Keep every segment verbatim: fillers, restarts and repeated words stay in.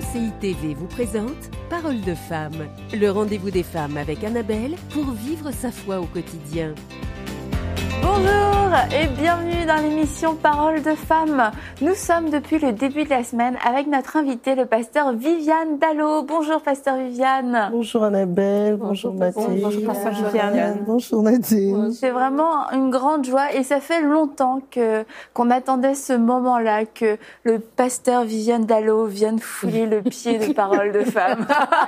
C I T V vous présente Parole de femme, le rendez-vous des femmes avec Annabelle pour vivre sa foi au quotidien. Bonjour et bienvenue dans l'émission Parole de femmes. Nous sommes depuis le début de la semaine avec notre invité, le pasteur Viviane Dallot. Bonjour pasteur Viviane. Bonjour Annabelle, bonjour, bonjour Mathilde. Bonjour pasteur Viviane. Bonjour Nadine. C'est vraiment une grande joie et ça fait longtemps que, qu'on attendait ce moment-là, que le pasteur Viviane Dallot vienne fouler le pied de Parole de femmes.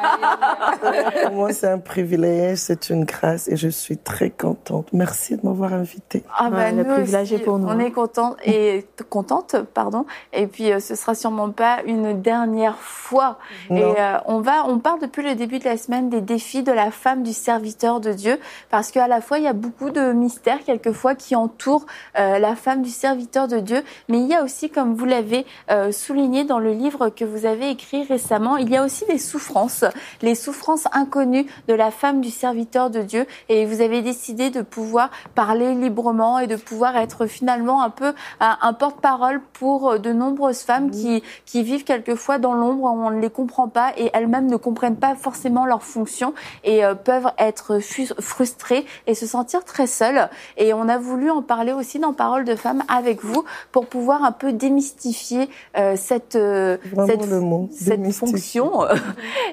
Pour moi c'est un privilège, c'est une grâce et je suis très contente. Merci de m'avoir invitée. Ah bah, ouais, nous le privilège aussi, est pour nous. On est contente et contente, pardon. Et puis euh, ce sera sûrement pas une dernière fois. Non. Et euh, on va, on parle depuis le début de la semaine des défis de la femme du serviteur de Dieu, parce qu'à la fois il y a beaucoup de mystères quelquefois qui entourent euh, la femme du serviteur de Dieu, mais il y a aussi, comme vous l'avez euh, souligné dans le livre que vous avez écrit récemment, il y a aussi des souffrances, les souffrances inconnues de la femme du serviteur de Dieu, et vous avez décidé de pouvoir parler librement et de pouvoir être finalement un peu un, un porte-parole pour de nombreuses femmes mmh. qui, qui vivent quelquefois dans l'ombre, où on ne les comprend pas et elles-mêmes ne comprennent pas forcément leur fonction et euh, peuvent être frustrées et se sentir très seules. Et on a voulu en parler aussi dans Parole de femmes avec vous pour pouvoir un peu démystifier euh, cette, euh, cette, le mot, cette fonction euh,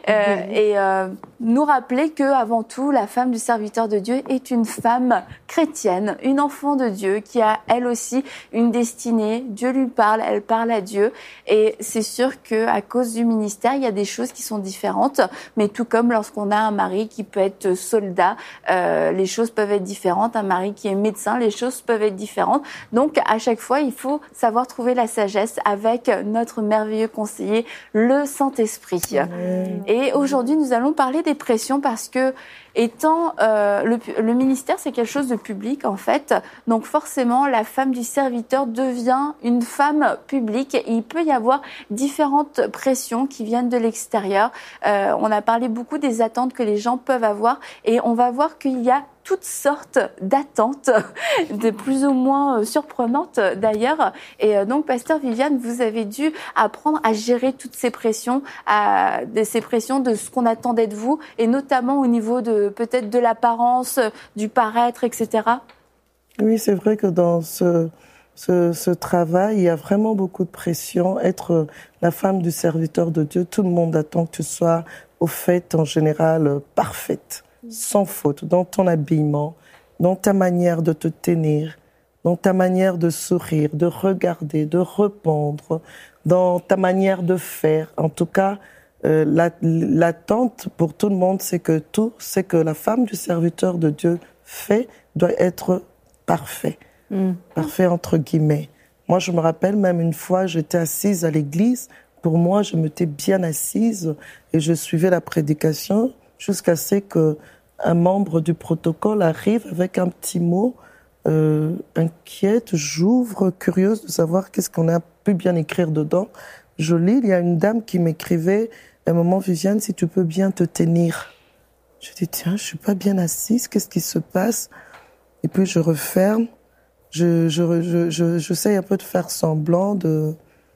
et euh, nous rappeler que avant tout la femme du serviteur de Dieu est une femme chrétienne, une enfant de Dieu qui a elle aussi une destinée. Dieu lui parle, elle parle à Dieu, et c'est sûr que à cause du ministère, il y a des choses qui sont différentes. Mais tout comme lorsqu'on a un mari qui peut être soldat, euh, les choses peuvent être différentes. Un mari qui est médecin, les choses peuvent être différentes. Donc à chaque fois, il faut savoir trouver la sagesse avec notre merveilleux conseiller, le Saint-Esprit. Mmh. Et aujourd'hui, nous allons parler des pressions parce que étant euh, le, le ministère, c'est quelque chose de public en fait. Donc forcément, la femme du serviteur devient une femme publique. Et il peut y avoir différentes pressions qui viennent de l'extérieur. Euh, on a parlé beaucoup des attentes que les gens peuvent avoir, et on va voir qu'il y a toutes sortes d'attentes, de plus ou moins surprenantes d'ailleurs. Et donc, pasteur Viviane, vous avez dû apprendre à gérer toutes ces pressions, à, de ces pressions de ce qu'on attendait de vous, et notamment au niveau de peut-être de l'apparence, du paraître, et cetera. Oui, c'est vrai que dans ce, ce, ce travail, il y a vraiment beaucoup de pression. Être la femme du serviteur de Dieu, tout le monde attend que tu sois, au fait, en général, parfaite. Sans faute, dans ton habillement, dans ta manière de te tenir, dans ta manière de sourire, de regarder, de répondre, dans ta manière de faire. En tout cas, euh, la, l'attente pour tout le monde, c'est que tout, c'est que la femme du serviteur de Dieu fait doit être parfait. Mm. Parfait entre guillemets. Moi, je me rappelle même une fois, j'étais assise à l'église. Pour moi, je m'étais bien assise et je suivais la prédication jusqu'à ce que un membre du protocole arrive avec un petit mot, euh, inquiète, j'ouvre, curieuse de savoir qu'est-ce qu'on a pu bien écrire dedans. Je lis, il y a une dame qui m'écrivait, à un moment, Viviane, si tu peux bien te tenir. Je dis, tiens, je suis pas bien assise, qu'est-ce qui se passe? Et puis je referme, je, je, je, je, j'essaie un peu de faire semblant de,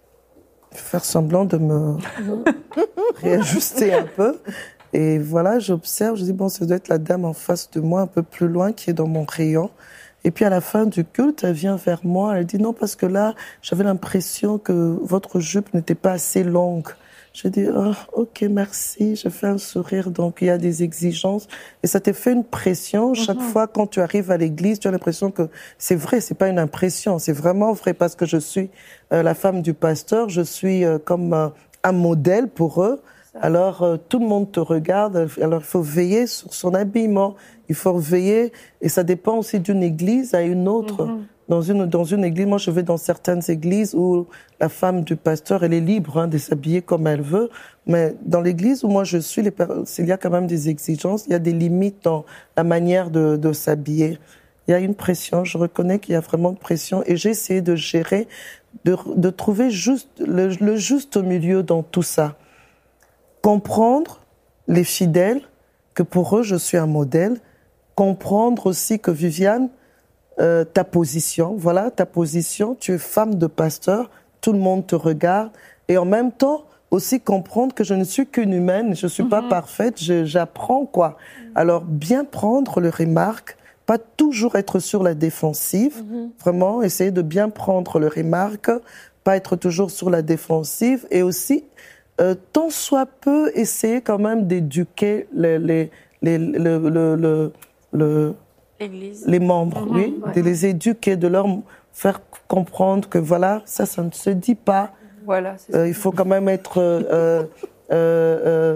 faire semblant de me réajuster un peu. Et voilà, j'observe, je dis, bon, ça doit être la dame en face de moi, un peu plus loin, qui est dans mon rayon. Et puis à la fin du culte, elle vient vers moi, elle dit, non, parce que là, j'avais l'impression que votre jupe n'était pas assez longue. Je dis, oh, ok, merci, je fais un sourire, donc il y a des exigences. Et ça te fait une pression. Chaque mm-hmm. fois, quand tu arrives à l'église, tu as l'impression que c'est vrai, c'est pas une impression, c'est vraiment vrai, parce que je suis euh, la femme du pasteur, je suis euh, comme euh, un modèle pour eux. Alors, euh, tout le monde te regarde, alors il faut veiller sur son habillement, il faut veiller, et ça dépend aussi d'une église à une autre. Mm-hmm. Dans une, dans une église, moi je vais dans certaines églises où la femme du pasteur, elle est libre hein, de s'habiller comme elle veut, mais dans l'église où moi je suis, les, il y a quand même des exigences, il y a des limites dans la manière de, de s'habiller. Il y a une pression, je reconnais qu'il y a vraiment une pression, et j'ai essayé de gérer, de, de trouver juste, le, le juste milieu dans tout ça. Comprendre les fidèles, que pour eux, je suis un modèle. Comprendre aussi que Viviane, euh, ta position, voilà, ta position, tu es femme de pasteur, tout le monde te regarde. Et en même temps, aussi comprendre que je ne suis qu'une humaine, je suis mm-hmm. pas parfaite, je, j'apprends quoi. Mm-hmm. Alors bien prendre les remarques, pas toujours être sur la défensive, mm-hmm. vraiment essayer de bien prendre les remarques, pas être toujours sur la défensive et aussi euh, tant soit peu essayer quand même d'éduquer les les les le le le, le L'église. les membres, mm-hmm. oui, ouais. de les éduquer, de leur faire comprendre que voilà, ça ça ne se dit pas. Voilà, c'est euh, il faut quand même être euh, euh, euh,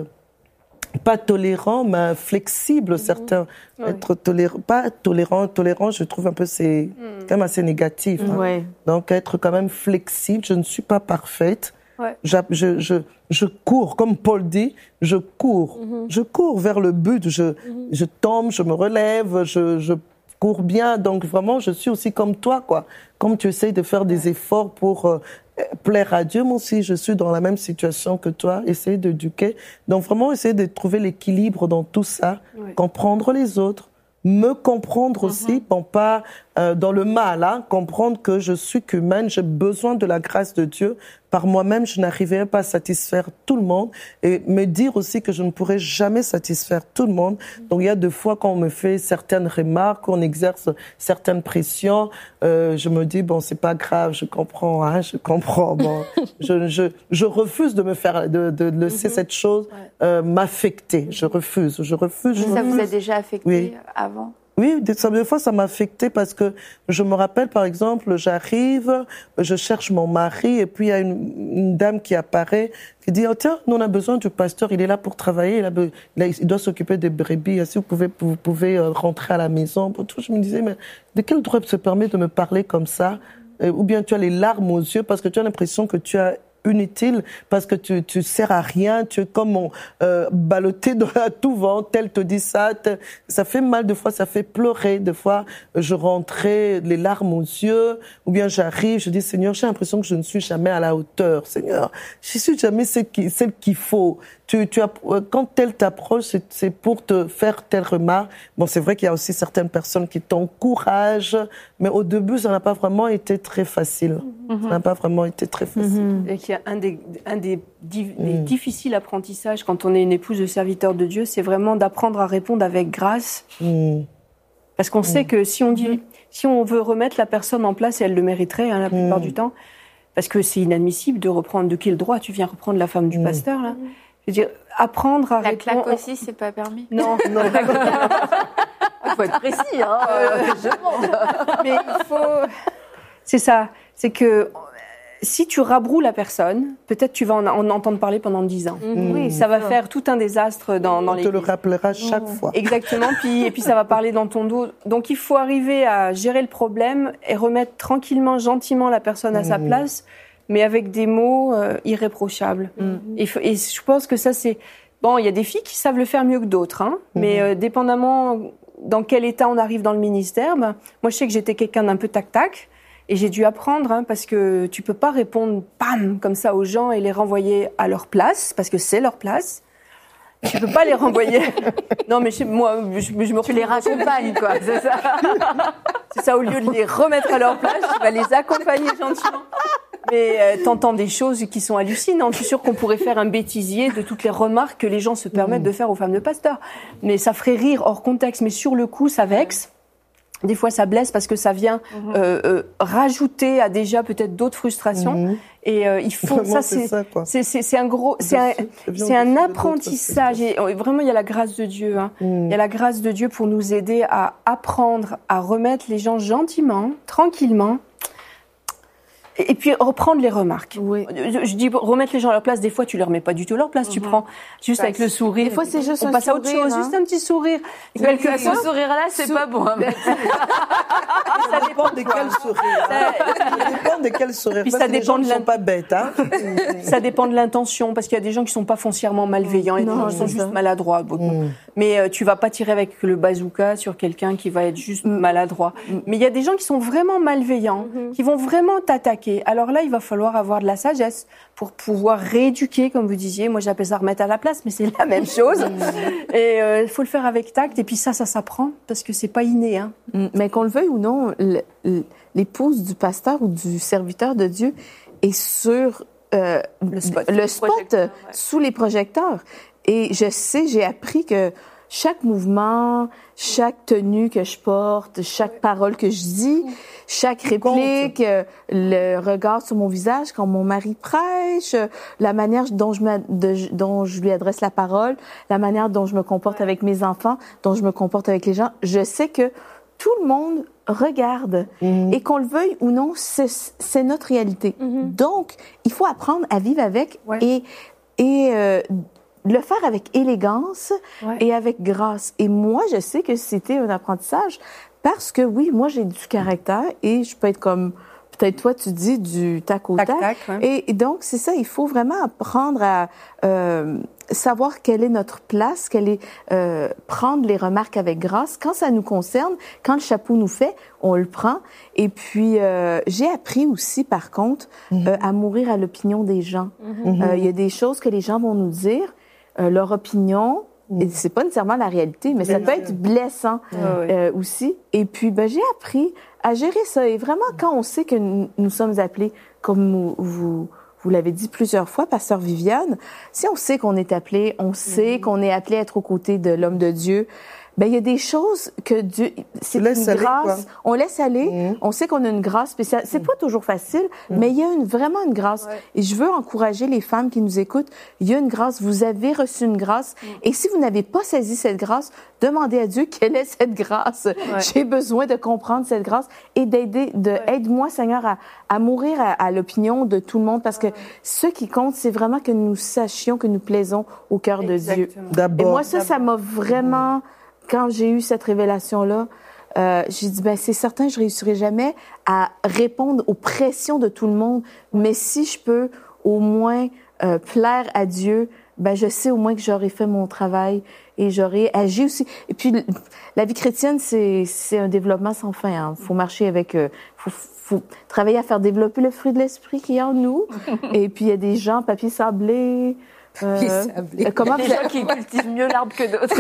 pas tolérant, mais flexible. Mm-hmm. Certains ouais. être tolérant, pas tolérant, tolérant. Je trouve un peu c'est mm. quand même assez négatif. Hein. Ouais. Donc être quand même flexible. Je ne suis pas parfaite. Ouais. Je, je, je, je cours, comme Paul dit, je cours. Mm-hmm. Je cours vers le but. Je, mm-hmm. je tombe, je me relève, je, je cours bien. Donc vraiment, je suis aussi comme toi, quoi. Comme tu essayes de faire des efforts pour euh, plaire à Dieu, moi aussi, je suis dans la même situation que toi. Essayer d'éduquer. Donc vraiment, essayer de trouver l'équilibre dans tout ça. Oui. Comprendre les autres. Me comprendre aussi, mm-hmm. bon, pas euh, dans le mal, hein, comprendre que je suis qu'humaine, j'ai besoin de la grâce de Dieu. Par moi-même, je n'arriverai pas à satisfaire tout le monde et me dire aussi que je ne pourrai jamais satisfaire tout le monde. Donc, il y a des fois quand on me fait certaines remarques, on exerce certaines pressions, euh, je me dis, bon, c'est pas grave, je comprends, hein, je comprends. Bon, je, je, je refuse de me faire, de, de laisser mm-hmm. cette chose euh, m'affecter. Je refuse, je refuse. Je ça refuse. vous a déjà affecté oui. avant? Oui, des, des fois, ça m'a affecté parce que je me rappelle, par exemple, j'arrive, je cherche mon mari et puis il y a une, une dame qui apparaît, qui dit, oh tiens, nous on a besoin du pasteur, il est là pour travailler, il, a, il, a, il doit s'occuper des brebis, si vous pouvez, vous pouvez rentrer à la maison. Je me disais, mais de quel droit se permet de me parler comme ça? Ou bien tu as les larmes aux yeux parce que tu as l'impression que tu as inutile parce que tu tu sers à rien, tu es comme on, euh, ballotté de, à tout vent, tel te dit ça, tel, ça fait mal, des fois ça fait pleurer, des fois je rentrais les larmes aux yeux, ou bien j'arrive, je dis Seigneur, j'ai l'impression que je ne suis jamais à la hauteur, Seigneur, je suis jamais celle qui, celle qu'il faut. Tu, tu as, quand tel t'approche, c'est, c'est pour te faire telle remarque. Bon, c'est vrai qu'il y a aussi certaines personnes qui t'encouragent, mais au début, ça n'a pas vraiment été très facile. Mm-hmm. Ça n'a pas vraiment été très facile. Mm-hmm. Et qu'il y a un des, un des, des mm. difficiles apprentissages quand on est une épouse de serviteur de Dieu, c'est vraiment d'apprendre à répondre avec grâce. Mm. Parce qu'on mm. sait que si on dit, mm. si on veut remettre la personne en place, et elle le mériterait, hein, la plupart mm. du temps, parce que c'est inadmissible de reprendre, de quel droit tu viens reprendre la femme du mm. pasteur, là. Je veux dire, apprendre à la répondre... La claque aussi, c'est pas permis. Non, non. Il faut être précis, hein. Euh, je demande. Mais il faut... C'est ça. C'est que si tu rabroues la personne, peut-être tu vas en, en entendre parler pendant dix ans. Mmh. Oui, ça va faire tout un désastre dans, dans On l'église. te le rappellera chaque mmh. fois. Exactement. Puis, et puis ça va parler dans ton dos. Donc il faut arriver à gérer le problème et remettre tranquillement, gentiment la personne à mmh. sa place, mais avec des mots euh, irréprochables. Mm. Et, et je pense que ça, c'est... Bon, il y a des filles qui savent le faire mieux que d'autres, hein, mm. mais euh, dépendamment dans quel état on arrive dans le ministère, ben, moi, je sais que j'étais quelqu'un d'un peu tac-tac, et j'ai dû apprendre, hein, parce que tu peux pas répondre, bam, comme ça aux gens et les renvoyer à leur place, parce que c'est leur place. Tu peux pas les renvoyer. Non, mais je, moi, je, je me retrouve... Tu les raccompagnes, quoi, c'est ça. C'est ça, au lieu de les remettre à leur place, tu vas les accompagner gentiment. Mais euh, t'entends des choses qui sont hallucinantes. Je suis sûre qu'on pourrait faire un bêtisier de toutes les remarques que les gens se permettent de faire aux femmes de pasteurs. Mais ça ferait rire hors contexte. Mais sur le coup, ça vexe. Des fois, ça blesse parce que ça vient euh, euh, rajouter à déjà peut-être d'autres frustrations. Mmh. Et euh, il faut vraiment, ça, c'est c'est, ça, c'est, c'est c'est un gros, c'est un, c'est un apprentissage. Et vraiment, il y a la grâce de Dieu. Hein. Mmh. Il y a la grâce de Dieu pour nous aider à apprendre à remettre les gens gentiment, tranquillement. Et puis reprendre les remarques. Oui. Je, je dis remettre les gens à leur place. Des fois, tu leur mets pas du tout à leur place. Mm-hmm. Tu prends juste avec le sourire. Des fois, c'est juste on un passe sourire, à autre chose, hein. juste un petit sourire. Quelque ce sourire-là, c'est Sou... pas bon. Hein, ça dépend de quel sourire. Ça dépend de quel sourire. Puis parce ça que les dépend gens de ne sont pas bêtes. Hein. Ça dépend de l'intention, parce qu'il y a des gens qui sont pas foncièrement malveillants, et des gens qui sont juste maladroits. Mm. Mais euh, tu vas pas tirer avec le bazooka sur quelqu'un qui va être juste mm. maladroit. Mm. Mais il y a des gens qui sont vraiment malveillants, mm-hmm. qui vont vraiment t'attaquer. Alors là, il va falloir avoir de la sagesse pour pouvoir rééduquer, comme vous disiez. Moi, j'appelle ça remettre à la place, mais c'est la même chose. Et il euh, faut le faire avec tact. Et puis ça, ça s'apprend parce que c'est pas inné. Hein. Mais qu'on le veuille ou non, l'épouse du pasteur ou du serviteur de Dieu est sur euh, Le spot. le spot Projecteur, ouais. sous les projecteurs. Et je sais, j'ai appris que chaque mouvement, chaque tenue que je porte, chaque parole que je dis, chaque réplique, euh, le regard sur mon visage quand mon mari prêche, euh, la manière dont je, me, de, dont je lui adresse la parole, la manière dont je me comporte avec mes enfants, dont je me comporte avec les gens, je sais que tout le monde regarde. Mhm. Et qu'on le veuille ou non, c'est, c'est notre réalité. Mhm. Donc, il faut apprendre à vivre avec Ouais. et, et euh, le faire avec élégance Ouais. et avec grâce. Et moi, je sais que c'était un apprentissage parce que oui, moi, j'ai du caractère et je peux être comme, peut-être toi, tu dis du tac au tac. Tac, tac, ouais. Et, et donc, c'est ça, il faut vraiment apprendre à euh, savoir quelle est notre place, quelle est, euh, prendre les remarques avec grâce. Quand ça nous concerne, quand le chapeau nous fait, on le prend. Et puis, euh, j'ai appris aussi, par contre, Mhm. euh, à mourir à l'opinion des gens. Mhm. Euh, Il y a des choses que les gens vont nous dire, euh, leur opinion, Mhm. et c'est pas nécessairement la réalité, mais ça peut être blessant Ouais, ouais. euh, aussi. Et puis, ben, j'ai appris à gérer ça. Et vraiment, quand on sait que nous, nous sommes appelés, comme vous, vous, vous l'avez dit plusieurs fois, Pasteur Viviane, si on sait qu'on est appelé, on sait qu'on est appelé à être aux côtés de l'homme de Dieu, ben il y a des choses que Dieu, c'est laisse une aller, grâce. quoi. On laisse aller. Mhm. On sait qu'on a une grâce spéciale. C'est pas toujours facile, mais il y a une, vraiment une grâce. Ouais. Et je veux encourager les femmes qui nous écoutent. Il y a une grâce. Vous avez reçu une grâce. Et si vous n'avez pas saisi cette grâce, demandez à Dieu quelle est cette grâce. J'ai besoin de comprendre cette grâce et d'aider, de aide-moi, Seigneur, à, à mourir à, à l'opinion de tout le monde, parce que ce qui compte, c'est vraiment que nous sachions que nous plaisons au cœur de Dieu. Exactement. Et D'abord. moi, ça, ça m'a vraiment, quand j'ai eu cette révélation-là, euh, j'ai dit, ben, c'est certain, je réussirai jamais à répondre aux pressions de tout le monde, mais si je peux au moins euh, plaire à Dieu, ben, je sais au moins que j'aurais fait mon travail et j'aurais agi aussi. Et puis, la vie chrétienne, c'est, c'est un développement sans fin. Hein. Faut marcher avec, euh, faut, faut travailler à faire développer le fruit de l'esprit qui est en nous. Et puis, il y a des gens, papier sablé, euh, Euh, comment des vous- gens qui cultivent mieux l'arbre que d'autres.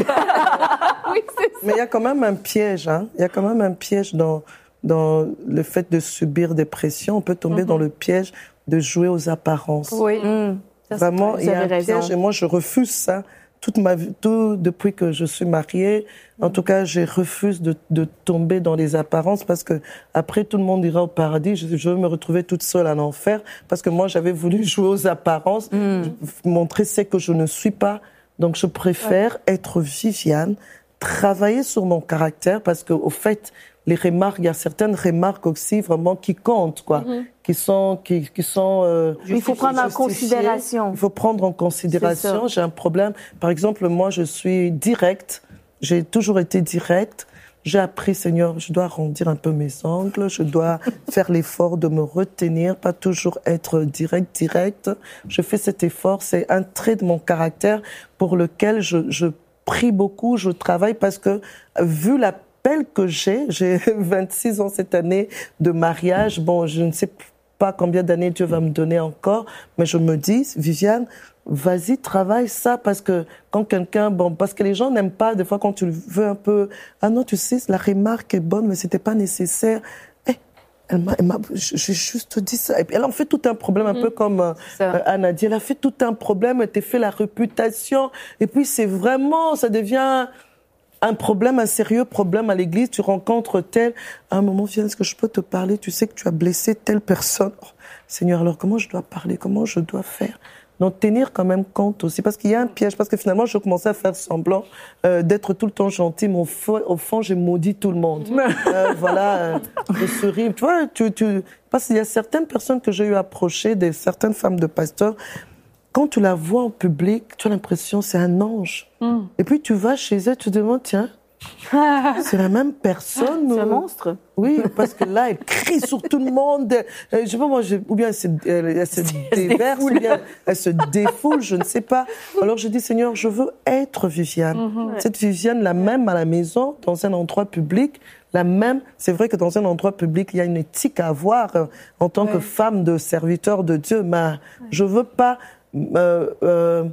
oui, c'est Mais il y a quand même un piège, hein. Il y a quand même un piège dans, dans le fait de subir des pressions. On peut tomber dans le piège de jouer aux apparences. Oui. Hum, ça, c'est Vraiment, vrai. il y a Vous un avez raison. piège et moi, je refuse ça. Toute ma vie, tout depuis que je suis mariée, en tout cas, je refuse de, de tomber dans les apparences parce que après tout le monde ira au paradis. Je, je veux me retrouver toute seule en enfer parce que moi, j'avais voulu jouer aux apparences, montrer ce que je ne suis pas. Donc, je préfère être Viviane, travailler sur mon caractère parce que, au fait, les remarques, il y a certaines remarques aussi vraiment qui comptent, quoi, qui sont, qui, qui sont. Euh, Il faut prendre en justifiées. considération. Il faut prendre en C'est considération. ça. J'ai un problème. Par exemple, moi, je suis directe. J'ai toujours été directe. J'ai appris, Seigneur, je dois arrondir un peu mes angles. Je dois faire l'effort de me retenir, pas toujours être direct, direct. Je fais cet effort. C'est un trait de mon caractère pour lequel je, je prie beaucoup, je travaille parce que, vu la que j'ai, j'ai vingt-six ans cette année de mariage. Bon, je ne sais pas combien d'années Dieu va me donner encore, mais je me dis, Viviane, vas-y, travaille ça, parce que quand quelqu'un, bon, parce que les gens n'aiment pas, des fois, quand tu veux un peu, ah non, tu sais, la remarque est bonne, mais c'était pas nécessaire. Eh, elle m'a, elle m'a, j'ai juste dit ça. Et puis, elle en fait tout un problème, un peu comme euh, ça. Anna dit, elle a fait tout un problème, elle t'a fait la réputation, et puis c'est vraiment, ça devient un problème, un sérieux problème à l'église, tu rencontres tel, à un moment, viens, est-ce que je peux te parler? Tu sais que tu as blessé telle personne. Oh, Seigneur, alors comment je dois parler? Comment je dois faire? Donc, tenir quand même compte aussi, parce qu'il y a un piège, parce que finalement, je commençais à faire semblant euh, d'être tout le temps gentil, mais au fond, au fond j'ai maudit tout le monde. euh, voilà, euh, je souris. Tu vois, tu, tu, parce qu'il y a certaines personnes que j'ai eu approcher, des certaines femmes de pasteurs, quand tu la vois en public, tu as l'impression que c'est un ange. Mm. Et puis tu vas chez elle, tu te demandes, tiens, c'est la même personne. C'est un monstre. Oui, parce que là, elle crie sur tout le monde. Euh, je sais pas, moi, je, ou bien elle se, elle, elle se déverse, ou bien elle se défoule, je ne sais pas. Alors je dis, Seigneur, je veux être Viviane. Mm-hmm. Cette Viviane, la même à la maison, dans un endroit public, la même. C'est vrai que dans un endroit public, il y a une éthique à avoir euh, en tant ouais. que femme de serviteur de Dieu, mais ouais. je veux pas... Euh, euh,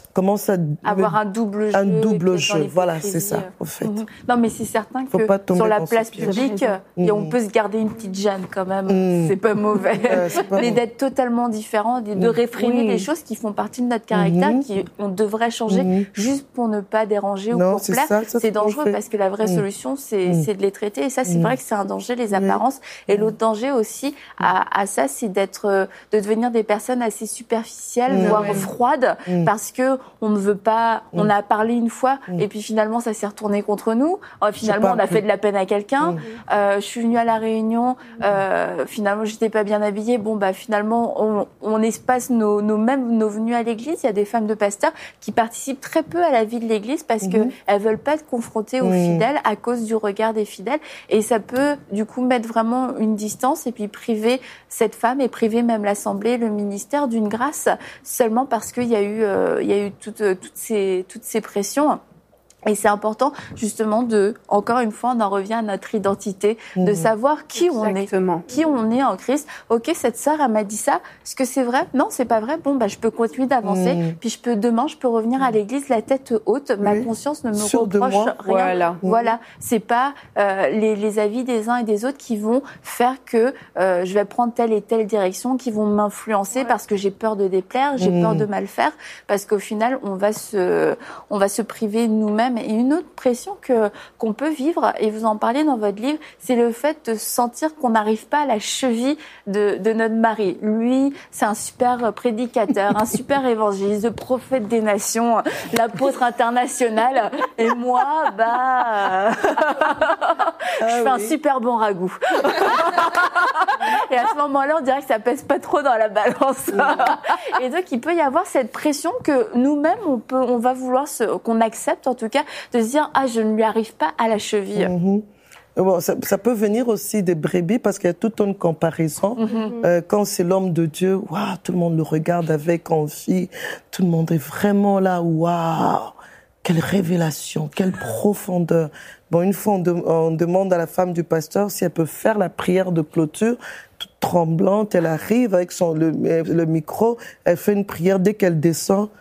commence à avoir un double jeu. Un double jeu, voilà, c'est ça, au fait. Mmh. Non, mais c'est certain Faut que sur la place publique, mmh. et on peut se garder une petite gêne quand même. Mmh. C'est pas mauvais. Euh, c'est pas mais d'être totalement différent, de, de réfréner oui. les choses qui font partie de notre caractère, mmh. qui on devrait changer mmh. juste pour ne pas déranger non, ou pour plaire. Ça, ça, c'est dangereux parce que la vraie mmh. solution, c'est, mmh. c'est de les traiter. Et ça, c'est mmh. vrai que c'est un danger, les apparences. Et l'autre danger aussi à, à ça, c'est d'être, de devenir des personnes assez superficielles, mmh. voire mmh. froides, mmh. parce que on ne veut pas, on mmh. a parlé une fois, mmh. et puis finalement ça s'est retourné contre nous. Euh, finalement, on a fait de la peine à quelqu'un. Mmh. Euh, je suis venue à la réunion, euh, finalement j'étais pas bien habillée. Bon bah finalement, on, on espace nos, nos même nos venues à l'église. Il y a des femmes de pasteurs qui participent très peu à la vie de l'église parce mmh. que elles veulent pas être confrontées aux mmh. fidèles à cause du regard des fidèles. Et ça peut du coup mettre vraiment une distance et puis priver cette femme et priver même l'assemblée, le ministère d'une grâce seulement parce qu'il y a eu, euh, il y a eu toutes, toutes ces, toutes ces pressions. Et c'est important, justement, de, encore une fois, on en revient à notre identité, mmh. de savoir qui Exactement. on est, qui on est en Christ. Ok, cette sœur, elle m'a dit ça. Est-ce que c'est vrai? Non, c'est pas vrai. Bon, bah, je peux continuer d'avancer. Mmh. Puis je peux, demain, je peux revenir à l'église la tête haute. Ma oui. conscience ne me Sûr reproche rien. Voilà. Voilà. C'est pas, euh, les, les avis des uns et des autres qui vont faire que, euh, je vais prendre telle et telle direction, qui vont m'influencer ouais. parce que j'ai peur de déplaire, j'ai mmh. peur de mal faire. Parce qu'au final, on va se, on va se priver nous-mêmes. Et une autre pression que qu'on peut vivre, et vous en parlez dans votre livre, c'est le fait de sentir qu'on n'arrive pas à la cheville de, de notre mari. Lui, c'est un super prédicateur, un super évangéliste, le prophète des nations, l'apôtre international. Et moi, bah, ah, je fais oui. un super bon ragoût. Et à ce moment-là, on dirait que ça pèse pas trop dans la balance. Et donc, il peut y avoir cette pression que nous-mêmes, on peut, on va vouloir se, qu'on accepte en tout cas, de se dire ah je ne lui arrive pas à la cheville. Mm-hmm. Bon, ça, ça peut venir aussi des brebis parce qu'il y a toute une comparaison. Mm-hmm. Euh, quand c'est l'homme de Dieu, waouh, tout le monde le regarde avec envie. Tout le monde est vraiment là, waouh, quelle révélation, quelle profondeur. Bon, une fois, on, de, on demande à la femme du pasteur si elle peut faire la prière de clôture. Toute tremblante, elle arrive avec son le, le micro, elle fait une prière dès qu'elle descend.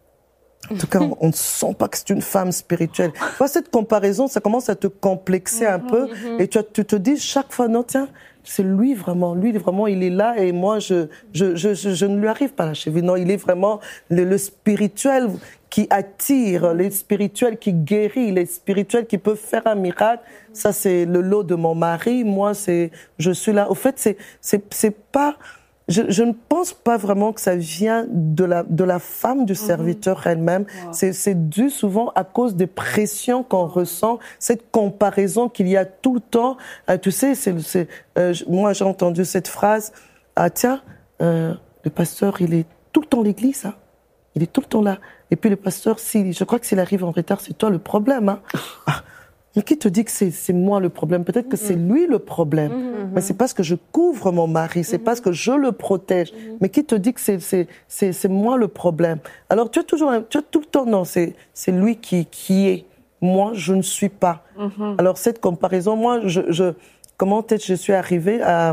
En tout cas, on ne sent pas que c'est une femme spirituelle. Tu vois, cette comparaison, ça commence à te complexer un peu. Et tu, tu te dis chaque fois, non, tiens, c'est lui vraiment. Lui, vraiment, il est là et moi, je, je, je, je, je ne lui arrive pas à la cheville. Non, il est vraiment le, le spirituel qui attire, le spirituel qui guérit, le spirituel qui peut faire un miracle. Ça, c'est le lot de mon mari. Moi, c'est, je suis là. Au fait, c'est, c'est, c'est pas... Je, je ne pense pas vraiment que ça vient de la, de la femme du serviteur mmh. elle-même. Wow. C'est, c'est dû souvent à cause des pressions qu'on ressent, cette comparaison qu'il y a tout le temps. Euh, tu sais, c'est, c'est, euh, moi j'ai entendu cette phrase, ah tiens, euh, le pasteur il est tout le temps à l'église, hein. Il est tout le temps là. Et puis le pasteur, si, je crois que s'il arrive en retard, c'est toi le problème. Hein. Ah. Mais qui te dit que c'est, c'est moi le problème? Peut-être que c'est lui le problème. Mm-hmm. Mais c'est parce que je couvre mon mari, c'est mm-hmm. parce que je le protège. Mm-hmm. Mais qui te dit que c'est, c'est, c'est, c'est moi le problème? Alors tu as toujours, tu as tout le temps, non, c'est, c'est lui qui, qui est. Moi, je ne suis pas. Mm-hmm. Alors cette comparaison, moi, je, je, comment peut-être je suis arrivée à,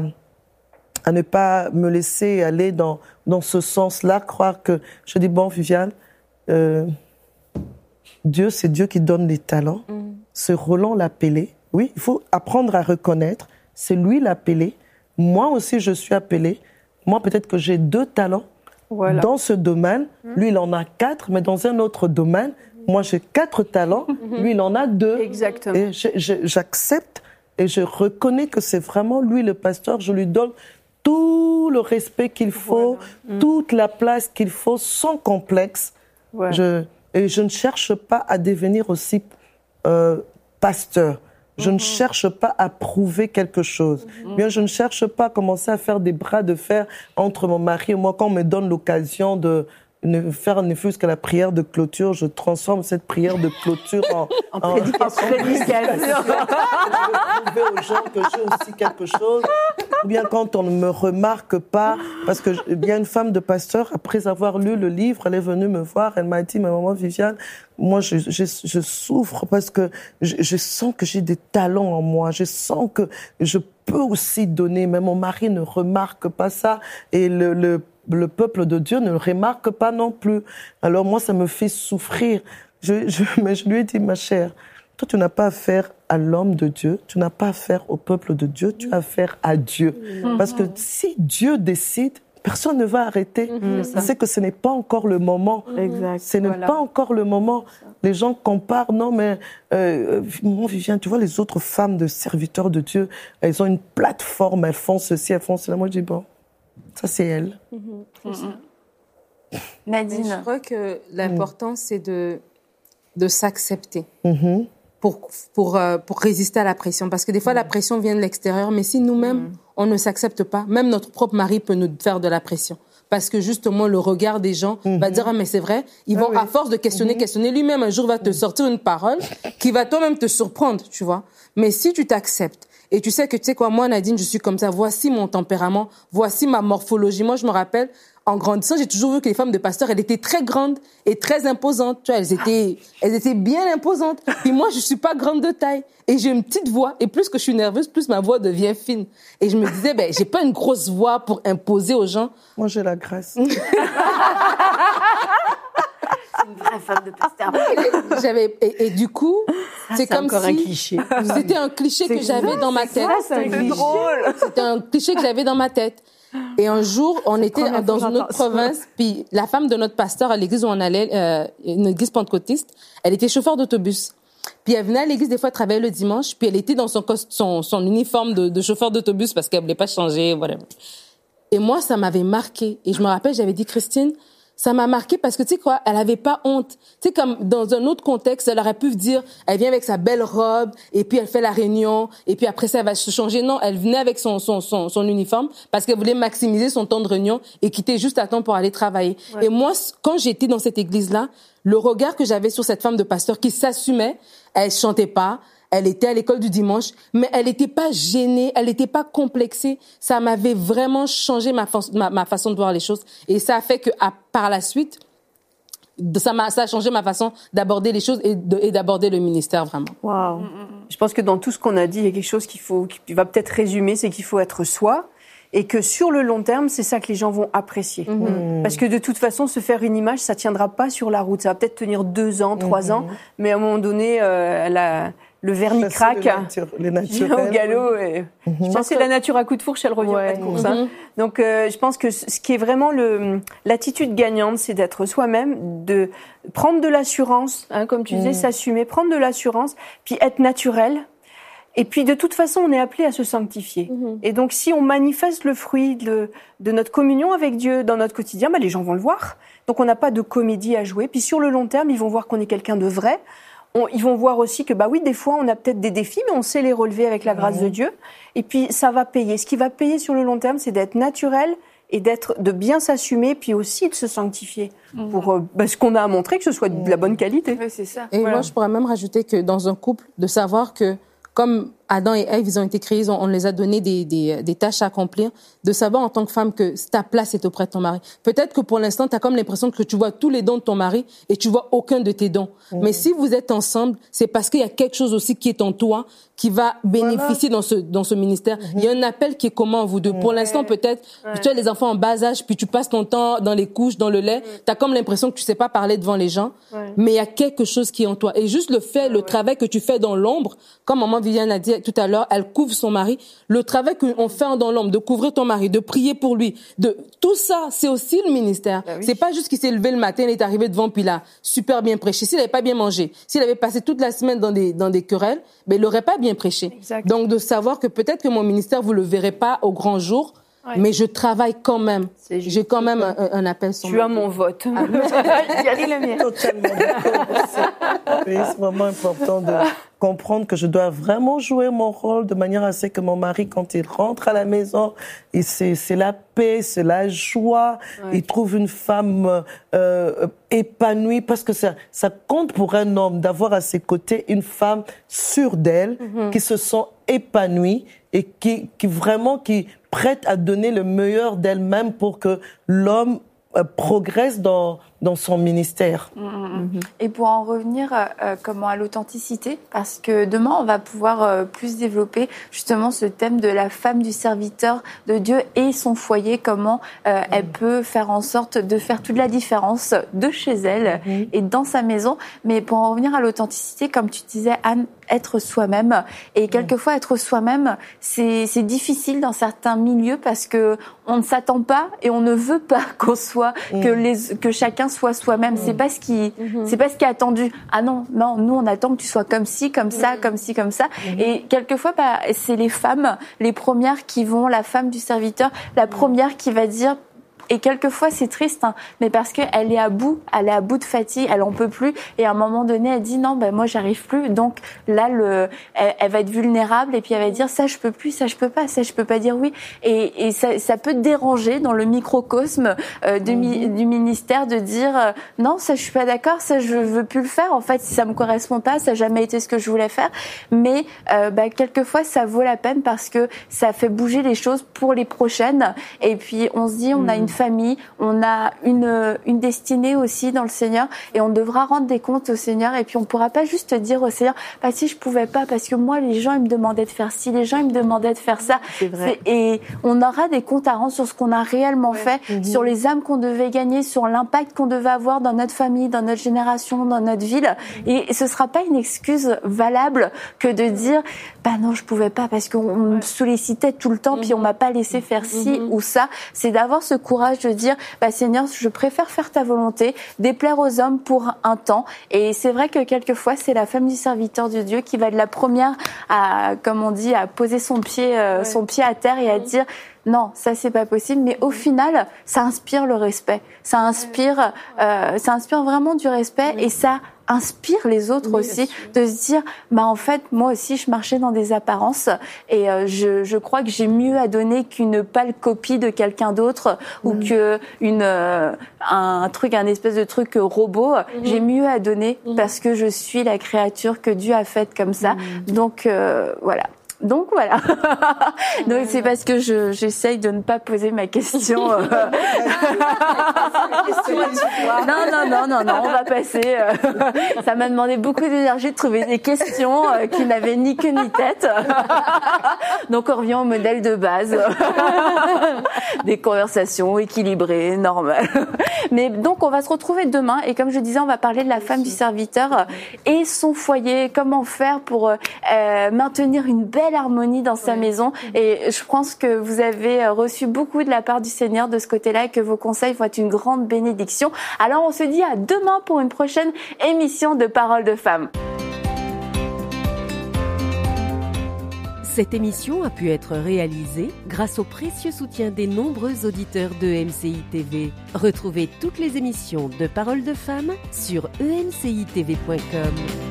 à ne pas me laisser aller dans, dans ce sens-là, croire que, je dis, bon, Viviane, euh, Dieu, c'est Dieu qui donne les talents. Mm. Ce Roland l'appelé, oui, il faut apprendre à reconnaître, c'est lui l'appelé. Moi aussi, je suis appelée. Moi, peut-être que j'ai deux talents voilà. dans ce domaine. Mm. Lui, il en a quatre, mais dans un autre domaine. Mm. Moi, j'ai quatre talents. Mm-hmm. Lui, il en a deux. Exactement. Et je, je, j'accepte et je reconnais que c'est vraiment lui le pasteur. Je lui donne tout le respect qu'il faut, voilà. mm. toute la place qu'il faut, sans complexe. Voilà. Je, et je ne cherche pas à devenir aussi euh, pasteur. Je mm-hmm. ne cherche pas à prouver quelque chose. Mm-hmm. Bien, je ne cherche pas à commencer à faire des bras de fer entre mon mari et moi. Quand on me donne l'occasion de ne faire ne fût-ce que la prière de clôture, je transforme cette prière de clôture en, en, en prédication. En prédication. Prouver aux gens que j'ai aussi quelque chose. Ou bien quand on ne me remarque pas, parce que il y a une femme de pasteur, après avoir lu le livre, elle est venue me voir, elle m'a dit, ma maman Viviane, moi je, je, je souffre parce que je, je sens que j'ai des talents en moi, je sens que je peux aussi donner, mais mon mari ne remarque pas ça. Et le, le le peuple de Dieu ne le remarque pas non plus. Alors moi, ça me fait souffrir. Je, je, mais je lui ai dit, ma chère, toi, tu n'as pas affaire à l'homme de Dieu, tu n'as pas affaire au peuple de Dieu, tu as affaire à Dieu. Mm-hmm. Parce que si Dieu décide, personne ne va arrêter. Mm-hmm. C'est que ce n'est pas encore le moment. Exact. Ce n'est voilà. pas encore le moment. Les gens comparent, non mais, euh, moi, Viviane, tu vois les autres femmes de serviteurs de Dieu, elles ont une plateforme, elles font ceci, elles font cela. Moi, je dis, bon, ça c'est elles. Mm-hmm. Mm-hmm. Nadine. Mais je crois que l'important, mm. c'est de, de s'accepter. Mm-hmm. Pour, pour, euh, pour résister à la pression. Parce que des fois, mmh. la pression vient de l'extérieur, mais si nous-mêmes, mmh. on ne s'accepte pas, même notre propre mari peut nous faire de la pression. Parce que justement, le regard des gens mmh. va dire « Ah, mais c'est vrai ». Ils vont, ah, oui. à force de questionner, mmh. questionner, lui-même, un jour, va te sortir une parole qui va toi-même te surprendre, tu vois. Mais si tu t'acceptes, et tu sais que, tu sais quoi, moi, Nadine, je suis comme ça, voici mon tempérament, voici ma morphologie. Moi, je me rappelle, en grandissant, j'ai toujours vu que les femmes de pasteurs, elles étaient très grandes et très imposantes. Tu vois, elles étaient, elles étaient bien imposantes. Puis moi, je suis pas grande de taille. Et j'ai une petite voix. Et plus que je suis nerveuse, plus ma voix devient fine. Et je me disais, ben, j'ai pas une grosse voix pour imposer aux gens. Moi, j'ai la graisse. C'est une vraie femme de pasteur. J'avais, et, et du coup, ça, c'est, c'est comme encore si. un cliché. C'était un cliché c'est que j'avais ça, dans ma tête. Ça, c'est, c'est drôle. C'était un cliché que j'avais dans ma tête. Et un jour, on c'est était dans une autre province, puis la femme de notre pasteur à l'église où on allait, euh, une église pentecôtiste, elle était chauffeur d'autobus. Puis elle venait à l'église des fois travailler le dimanche, puis elle était dans son cost- son, son uniforme de, de chauffeur d'autobus parce qu'elle voulait pas changer, voilà. Et moi, ça m'avait marqué. Et je me rappelle, j'avais dit, Christine, ça m'a marqué parce que, tu sais quoi, elle avait pas honte. Tu sais, comme dans un autre contexte, elle aurait pu dire, elle vient avec sa belle robe, et puis elle fait la réunion, et puis après ça, elle va se changer. Non, elle venait avec son, son, son, son uniforme parce qu'elle voulait maximiser son temps de réunion et quitter juste à temps pour aller travailler. Ouais. Et moi, quand j'étais dans cette église-là, le regard que j'avais sur cette femme de pasteur qui s'assumait, elle chantait pas, elle était à l'école du dimanche, mais elle n'était pas gênée, elle n'était pas complexée. Ça m'avait vraiment changé ma, fa- ma, ma façon de voir les choses. Et ça a fait que, à, par la suite, ça, m'a, ça a changé ma façon d'aborder les choses et, de, et d'aborder le ministère, vraiment. Wow. Je pense que dans tout ce qu'on a dit, il y a quelque chose qu'il faut, qui va peut-être résumer, c'est qu'il faut être soi. Et que sur le long terme, c'est ça que les gens vont apprécier. Mmh. Parce que de toute façon, se faire une image, ça tiendra pas sur la route. Ça va peut-être tenir deux ans, trois mmh. ans, mais à un moment donné, euh, la, le vernis craque. Les naturels. Au galop. Et mmh. Je pense que c'est la nature à coup de fourche, elle revient ouais. pas de course. Hein. Mmh. Donc, euh, je pense que ce qui est vraiment le, l'attitude gagnante, c'est d'être soi-même, de prendre de l'assurance, hein, comme tu disais, mmh. s'assumer, prendre de l'assurance, puis être naturel. Et puis, de toute façon, on est appelé à se sanctifier. Mmh. Et donc, si on manifeste le fruit de, de notre communion avec Dieu dans notre quotidien, bah, les gens vont le voir. Donc, on n'a pas de comédie à jouer. Puis, sur le long terme, ils vont voir qu'on est quelqu'un de vrai. On, ils vont voir aussi que, bah oui, des fois, on a peut-être des défis, mais on sait les relever avec la grâce mmh. de Dieu. Et puis, ça va payer. Ce qui va payer sur le long terme, c'est d'être naturel et d'être, de bien s'assumer, puis aussi de se sanctifier. Mmh. Pour euh, bah, ce qu'on a à montrer, que ce soit de la bonne qualité. Oui, c'est ça. Et voilà. moi, je pourrais même rajouter que dans un couple, de savoir que, comme Adam et Ève, ils ont été créés, on, on les a donné des, des, des tâches à accomplir, de savoir en tant que femme que ta place est auprès de ton mari. Peut-être que pour l'instant, tu as comme l'impression que tu vois tous les dons de ton mari et tu vois aucun de tes dons. Mmh. Mais si vous êtes ensemble, c'est parce qu'il y a quelque chose aussi qui est en toi, qui va bénéficier voilà. dans ce dans ce ministère. Mmh. Il y a un appel qui est commun à vous deux. Mmh. Pour l'instant, peut-être, ouais. tu as les enfants en bas âge, puis tu passes ton temps dans les couches, dans le lait, mmh. tu as comme l'impression que tu sais pas parler devant les gens, ouais. mais il y a quelque chose qui est en toi. Et juste le fait, le ouais. travail que tu fais dans l'ombre, comme maman Viviane a dit tout à l'heure, elle couvre son mari. Le travail qu'on fait dans l'ombre, de couvrir ton mari, de prier pour lui, de tout ça, c'est aussi le ministère. Ben oui. C'est pas juste qu'il s'est levé le matin, il est arrivé devant, puis il a super bien prêché. S'il avait pas bien mangé, s'il avait passé toute la semaine dans des dans des querelles, ben il aurait pas bien prêché. Exact. Donc de savoir que peut-être que mon ministère vous le verrez pas au grand jour. Ouais. Mais je travaille quand même. J'ai quand même un, un appel sur Tu as mon vote. Ah, il le mien. Totalement d'accord. Oui, c'est vraiment important de comprendre que je dois vraiment jouer mon rôle de manière à ce que mon mari, quand il rentre à la maison, et c'est, c'est la paix, c'est la joie. Ouais. Il trouve une femme euh, épanouie parce que ça, ça compte pour un homme d'avoir à ses côtés une femme sûre d'elle, mm-hmm. qui se sent épanouie et qui, qui vraiment qui prête à donner le meilleur d'elle-même pour que l'homme euh, progresse dans dans son ministère. Mmh. Et pour en revenir euh, comment à l'authenticité, parce que demain on va pouvoir euh, plus développer justement ce thème de la femme du serviteur de Dieu et son foyer, comment euh, mmh. elle peut faire en sorte de faire toute la différence de chez elle mmh. et dans sa maison. Mais pour en revenir à l'authenticité, comme tu disais Anne, être soi-même, et quelquefois être soi-même, c'est, c'est difficile dans certains milieux parce que on ne s'attend pas et on ne veut pas qu'on soit mmh. que les que chacun soit soi-même. Mmh. C'est pas ce qui mmh. c'est pas ce qui est attendu. Ah non, non, nous on attend que tu sois comme ci, comme ça, mmh. comme ci, comme ça. Mmh. Et quelquefois, bah, c'est les femmes, les premières qui vont, la femme du serviteur, la première qui va dire. Et quelquefois c'est triste, hein, mais parce que elle est à bout, elle est à bout de fatigue, elle en peut plus. Et à un moment donné, elle dit non, ben moi j'arrive plus. Donc là, le, elle, elle va être vulnérable et puis elle va dire ça je peux plus, ça je peux pas, ça je peux pas dire oui. Et, et ça, ça peut déranger dans le microcosme euh, de, mm-hmm. du ministère de dire euh, non, ça je suis pas d'accord, ça je veux plus le faire. En fait, si ça me correspond pas, ça a jamais été ce que je voulais faire. Mais euh, bah, quelquefois ça vaut la peine parce que ça fait bouger les choses pour les prochaines. Et puis on se dit on mm-hmm. a une famille, on a une une destinée aussi dans le Seigneur et on devra rendre des comptes au Seigneur et puis on pourra pas juste dire au Seigneur bah si je pouvais pas parce que moi les gens ils me demandaient de faire ci, les gens ils me demandaient de faire ça. C'est vrai. C'est, et on aura des comptes à rendre sur ce qu'on a réellement ouais. fait, mm-hmm. sur les âmes qu'on devait gagner, sur l'impact qu'on devait avoir dans notre famille, dans notre génération, dans notre ville mm-hmm. et ce sera pas une excuse valable que de dire bah non je pouvais pas parce qu'on ouais. me sollicitait tout le temps mm-hmm. puis on m'a pas laissé faire ci mm-hmm. ou ça. C'est d'avoir ce courage de dire bah Seigneur je préfère faire ta volonté, déplaire aux hommes pour un temps. Et c'est vrai que quelquefois c'est la femme du serviteur de Dieu qui va être la première à, comme on dit, à poser son pied euh, ouais. son pied à terre et à dire non, ça c'est pas possible. Mais au final, ça inspire le respect. Ça inspire, euh, ça inspire vraiment du respect oui. et ça inspire les autres oui, aussi de se dire, bah en fait moi aussi je marchais dans des apparences et euh, je, je crois que j'ai mieux à donner qu'une pâle copie de quelqu'un d'autre mmh. ou que une euh, un, un truc, un espèce de truc robot. Mmh. J'ai mieux à donner mmh. parce que je suis la créature que Dieu a faite comme ça. Mmh. Donc euh, voilà. Donc voilà. Donc c'est parce que je j'essaye de ne pas poser ma question. Euh... non non non non non, on va passer. Ça m'a demandé beaucoup d'énergie de trouver des questions qui n'avaient ni queue ni tête. Donc on revient au modèle de base. Des conversations équilibrées, normales. Mais donc on va se retrouver demain et comme je disais, on va parler de la femme du serviteur et son foyer, comment faire pour euh, maintenir une belle harmonie dans sa ouais. maison. Et je pense que vous avez reçu beaucoup de la part du Seigneur de ce côté-là et que vos conseils vont être une grande bénédiction. Alors on se dit à demain pour une prochaine émission de Paroles de Femmes. Cette émission a pu être réalisée grâce au précieux soutien des nombreux auditeurs de M C I T V. Retrouvez toutes les émissions de Paroles de Femmes sur e m c i t v point com.